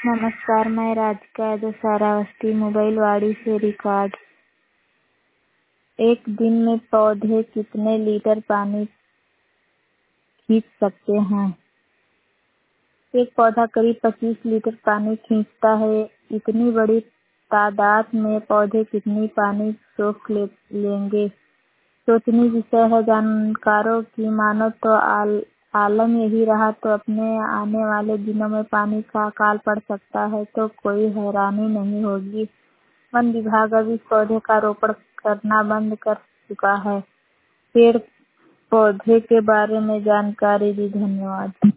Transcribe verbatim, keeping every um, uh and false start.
नमस्कार, मैं राधिका दशहरावस्ती मोबाइलवाड़ी से रिकॉर्ड। एक दिन में पौधे कितने लीटर पानी खींच सकते हैं? एक पौधा करीब पच्चीस लीटर पानी खींचता है। इतनी बड़ी तादाद में पौधे कितनी पानी सोख ले, लेंगे? सोचनीय विषय है। जानकारों की मानो तो आल, आलम यही रहा तो अपने आने वाले दिनों में पानी का अकाल पड़ सकता है, तो कोई हैरानी नहीं होगी। वन विभाग अब इस पौधे का रोपण करना बंद कर चुका है। पेड़ पौधे के बारे में जानकारी दी। धन्यवाद।